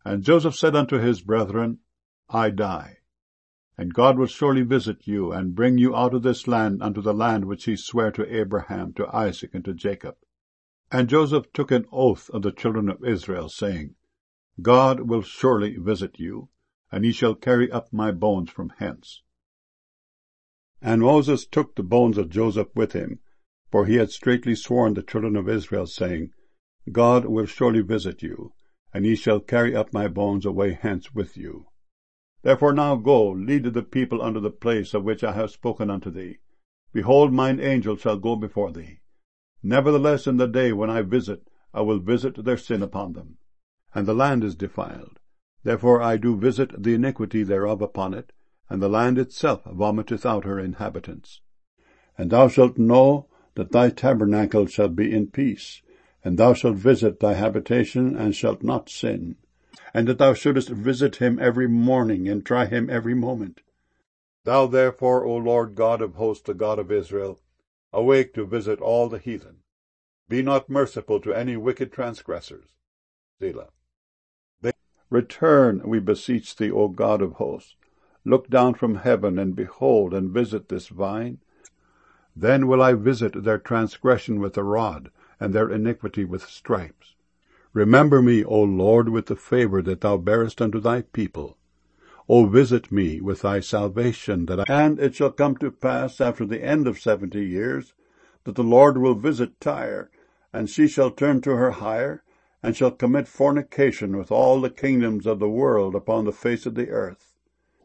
And Joseph said unto his brethren, I die. And God will surely visit you, and bring you out of this land unto the land which he sware to Abraham, to Isaac, and to Jacob. And Joseph took an oath of the children of Israel, saying, God will surely visit you, and ye shall carry up my bones from hence. And Moses took the bones of Joseph with him, for he had straitly sworn the children of Israel, saying, God will surely visit you, and ye shall carry up my bones away hence with you. Therefore now go, lead the people unto the place of which I have spoken unto thee. Behold, mine angel shall go before thee. Nevertheless, in the day when I will visit their sin upon them. And the land is defiled. Therefore I do visit the iniquity thereof upon it, and the land itself vomiteth out her inhabitants. And thou shalt know that thy tabernacle shall be in peace, and thou shalt visit thy habitation, and shalt not sin. And that thou shouldest visit him every morning, and try him every moment. Thou therefore, O Lord God of hosts, the God of Israel, awake to visit all the heathen. Be not merciful to any wicked transgressors. Selah. Return, we beseech thee, O God of hosts. Look down from heaven, and behold, and visit this vine. Then will I visit their transgression with a rod, and their iniquity with stripes. Remember me, O Lord, with the favor that thou bearest unto thy people. O visit me with thy salvation, and it shall come to pass after the end of 70 years, that the Lord will visit Tyre, and she shall turn to her hire, and shall commit fornication with all the kingdoms of the world upon the face of the earth.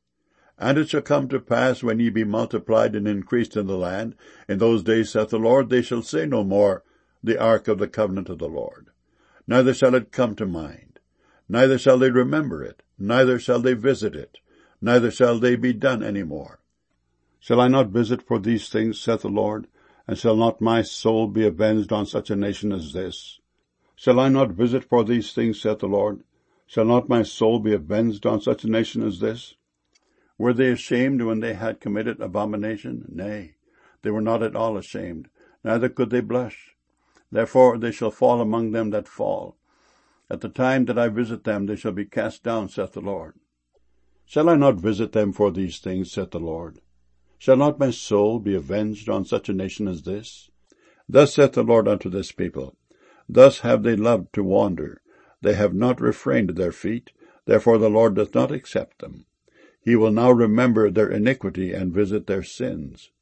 And it shall come to pass, when ye be multiplied and increased in the land, in those days, saith the Lord, they shall say no more, the ark of the covenant of the Lord. Neither shall it come to mind, neither shall they remember it, neither shall they visit it, neither shall they be done any more. Shall I not visit for these things, saith the Lord, and shall not my soul be avenged on such a nation as this? Shall I not visit for these things, saith the Lord? Shall not my soul be avenged on such a nation as this? Were they ashamed when they had committed abomination? Nay, they were not at all ashamed, neither could they blush. Therefore they shall fall among them that fall. At the time that I visit them, they shall be cast down, saith the Lord. Shall I not visit them for these things, saith the Lord? Shall not my soul be avenged on such a nation as this? Thus saith the Lord unto this people, Thus have they loved to wander. They have not refrained their feet. Therefore the Lord doth not accept them. He will now remember their iniquity and visit their sins.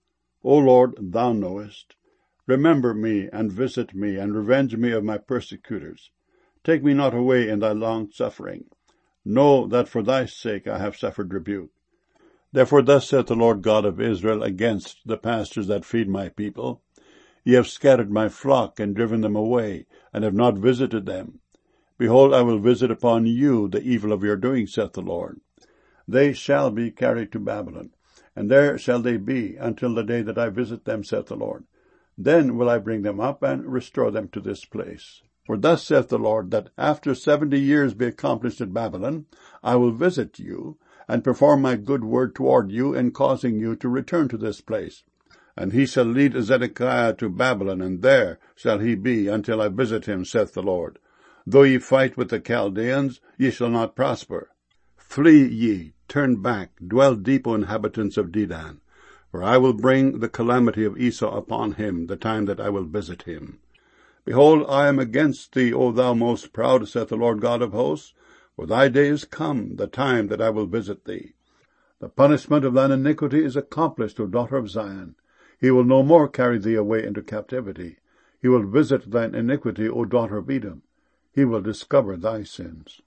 O Lord, thou knowest. Remember me, and visit me, and revenge me of my persecutors. Take me not away in thy long suffering. Know that for thy sake I have suffered rebuke. Therefore thus saith the Lord God of Israel against the pastors that feed my people, Ye have scattered my flock, and driven them away, and have not visited them. Behold, I will visit upon you the evil of your doing, saith the Lord. They shall be carried to Babylon, and there shall they be until the day that I visit them, saith the Lord. Then will I bring them up, and restore them to this place. For thus saith the Lord, that after 70 years be accomplished at Babylon, I will visit you, and perform my good word toward you, in causing you to return to this place. And he shall lead Zedekiah to Babylon, and there shall he be until I visit him, saith the Lord. Though ye fight with the Chaldeans, ye shall not prosper. Flee ye, turn back, dwell deep, O inhabitants of Dedan. For I will bring the calamity of Esau upon him, the time that I will visit him. Behold, I am against thee, O thou most proud, saith the Lord God of hosts. For thy day is come, the time that I will visit thee. The punishment of thine iniquity is accomplished, O daughter of Zion. He will no more carry thee away into captivity. He will visit thine iniquity, O daughter of Edom. He will discover thy sins.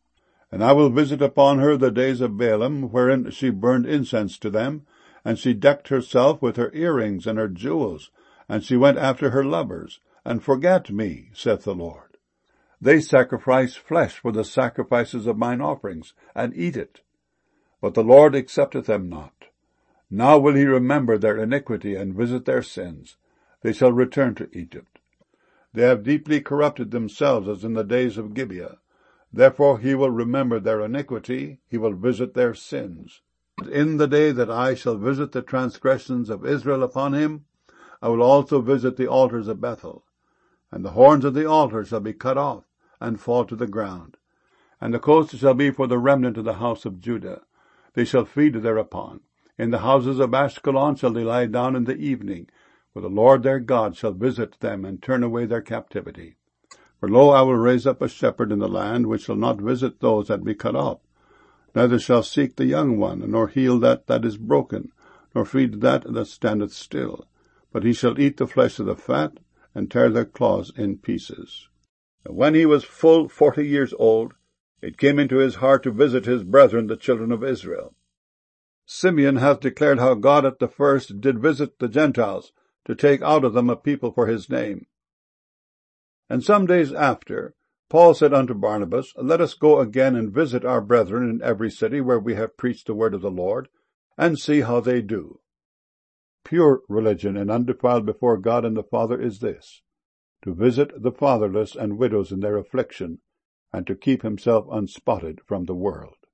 And I will visit upon her the days of Balaam, wherein she burned incense to them, and she decked herself with her earrings and her jewels, and she went after her lovers, and forgat me, saith the Lord. They sacrifice flesh for the sacrifices of mine offerings, and eat it. But the Lord accepteth them not. Now will he remember their iniquity, and visit their sins. They shall return to Egypt. They have deeply corrupted themselves, as in the days of Gibeah. Therefore he will remember their iniquity, he will visit their sins. And in the day that I shall visit the transgressions of Israel upon him, I will also visit the altars of Bethel. And the horns of the altar shall be cut off, and fall to the ground. And the coast shall be for the remnant of the house of Judah. They shall feed thereupon. In the houses of Ashkelon shall they lie down in the evening, for the Lord their God shall visit them and turn away their captivity. For lo, I will raise up a shepherd in the land, which shall not visit those that be cut off, neither shall seek the young one, nor heal that is broken, nor feed that standeth still. But he shall eat the flesh of the fat, and tear their claws in pieces. And when he was full 40 years old, it came into his heart to visit his brethren, the children of Israel. Simeon hath declared how God at the first did visit the Gentiles, to take out of them a people for his name. And some days after, Paul said unto Barnabas, Let us go again and visit our brethren in every city where we have preached the word of the Lord, and see how they do. Pure religion and undefiled before God and the Father is this, to visit the fatherless and widows in their affliction, and to keep himself unspotted from the world.